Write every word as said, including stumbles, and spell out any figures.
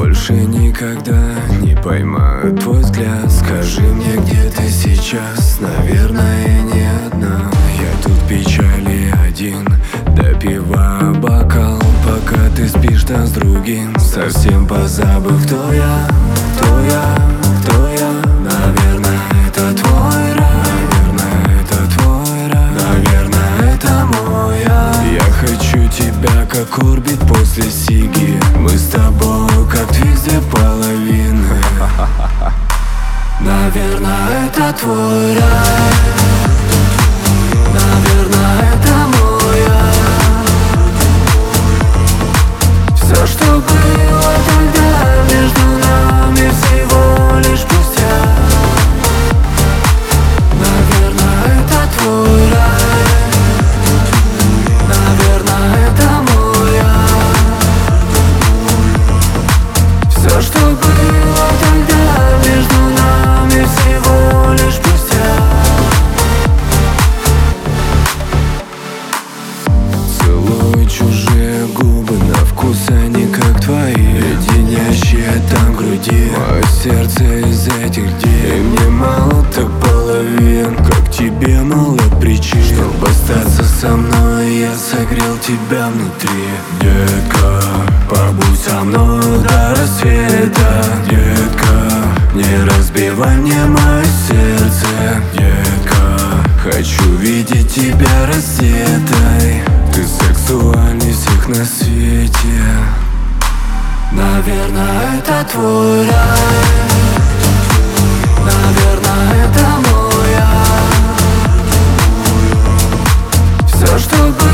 больше никогда не поймаю твой взгляд. Скажи мне, где ты сейчас? Наверное, не одна. Я тут в печали один, допиваю бокал, пока ты спишь там с другим, совсем позабыв, кто я, кто я, кто я. Наверное, это твой рай, наверное, это твой рай, наверное, это мой я. Я хочу тебя, как орбит после сиги. Мы с тобой, как две половины. Наверное, это твой рай, наверное, это мой я. Все, что было тогда между нами, всего лишь пустяк. Наверное, это твой рай, наверное, это мой я. Все, что было тогда между нами, всего лишь пустяк. Целую чужие губы, на вкус они как твои, леденящие там в груди мое сердце из этих дней. И мне мало так половин, как тебе мало причин, чтобы остаться со мной. Я согрел тебя внутри. Детка, побудь со мной до рассвета. Детка, не разбивай мне мое сердце. Детка, хочу видеть тебя раздетой. Ты сексуальней всех на свете. Наверное, это твой рай, наверное, это мой я. Все, что